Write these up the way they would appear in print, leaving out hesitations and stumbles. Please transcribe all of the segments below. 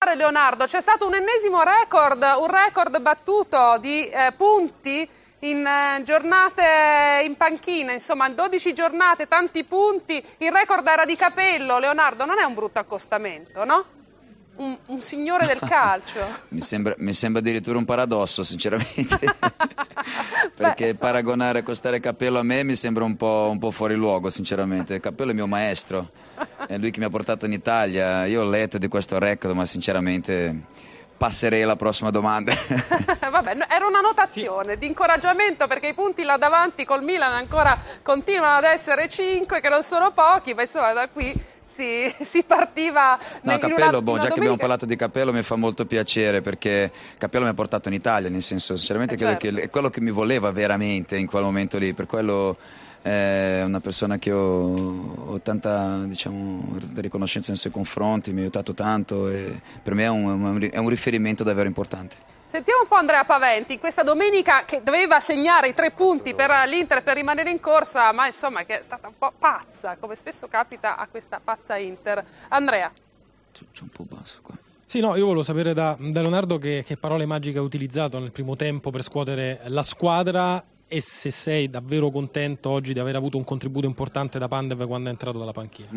parlare, Leonardo. C'è stato un ennesimo record, un record battuto di punti in giornate in panchina, insomma 12 giornate, tanti punti. Il record era di Capello. Leonardo, non è un brutto accostamento, no? Un signore del calcio. Mi sembra addirittura un paradosso, sinceramente. Perché paragonare, accostare Capello a me mi sembra un po' fuori luogo, sinceramente. Capello è mio maestro, è lui che mi ha portato in Italia. Io ho letto di questo record, ma sinceramente passerei alla prossima domanda. Vabbè, era una notazione di incoraggiamento, perché i punti là davanti col Milan ancora continuano ad essere 5, che non sono pochi, ma insomma da qui si partiva. No, Capello, già che abbiamo parlato di Capello, mi fa molto piacere, perché Capello mi ha portato in Italia, nel senso, sinceramente credo che è quello che mi voleva veramente in quel momento lì, per quello è una persona che ho tanta, diciamo, riconoscenza nei suoi confronti, mi ha aiutato tanto e per me è un riferimento davvero importante. Sentiamo un po' Andrea Paventi, questa domenica che doveva segnare i 3 punti per l'Inter per rimanere in corsa, ma insomma che è stata un po' pazza, come spesso capita a questa pazza Inter. Andrea. C'è un po' basso qua. Sì, no, io volevo sapere da Leonardo che parole magiche ha utilizzato nel primo tempo per scuotere la squadra e se sei davvero contento oggi di aver avuto un contributo importante da Pandev quando è entrato dalla panchina.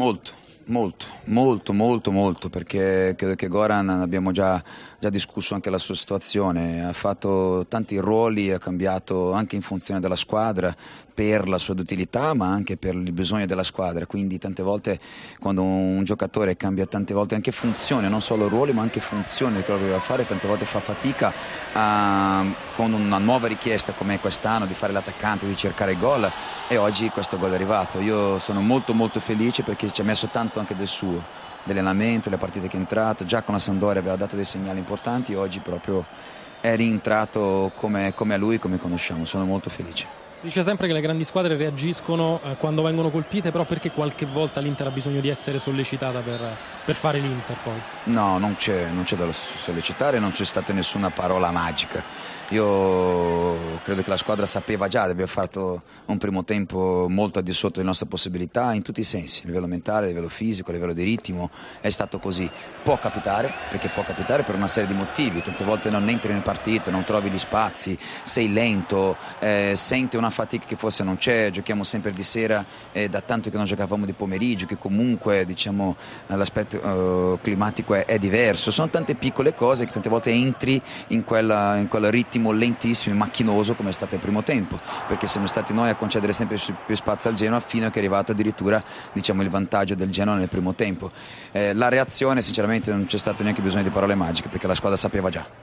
Molto, perché credo che Goran, abbiamo già discusso anche la sua situazione, ha fatto tanti ruoli, ha cambiato anche in funzione della squadra per la sua utilità ma anche per il bisogno della squadra, quindi tante volte quando un giocatore cambia tante volte anche funzione, non solo ruoli ma anche funzione di quello che doveva fare, tante volte fa fatica con una nuova richiesta come quest'anno di fare l'attaccante, di cercare il gol, e oggi questo gol è arrivato. Io sono molto felice perché ci ha messo tanto anche del suo, dell'allenamento, le partite che è entrato, già con la Sampdoria aveva dato dei segnali importanti, oggi proprio è rientrato come a lui, come conosciamo. Sono molto felice. Si dice sempre che le grandi squadre reagiscono quando vengono colpite, però perché qualche volta l'Inter ha bisogno di essere sollecitata per fare l'Inter poi? No, non c'è da sollecitare, non c'è stata nessuna parola magica. Io credo che la squadra sapeva già di aver fatto un primo tempo molto al di sotto delle nostre possibilità in tutti i sensi, a livello mentale, a livello fisico, a livello di ritmo, è stato così. Può capitare, perché può capitare per una serie di motivi, tante volte non entri nelle partite, non trovi gli spazi, sei lento, senti una fatica che forse non c'è, giochiamo sempre di sera, da tanto che non giocavamo di pomeriggio, che comunque diciamo l'aspetto climatico è diverso, sono tante piccole cose che tante volte entri in quel ritmo lentissimo e macchinoso come è stato il primo tempo, perché siamo stati noi a concedere sempre più spazio al Genoa fino a che è arrivato addirittura diciamo il vantaggio del Genoa nel primo tempo. La reazione sinceramente non c'è stato neanche bisogno di parole magiche, perché la squadra sapeva già.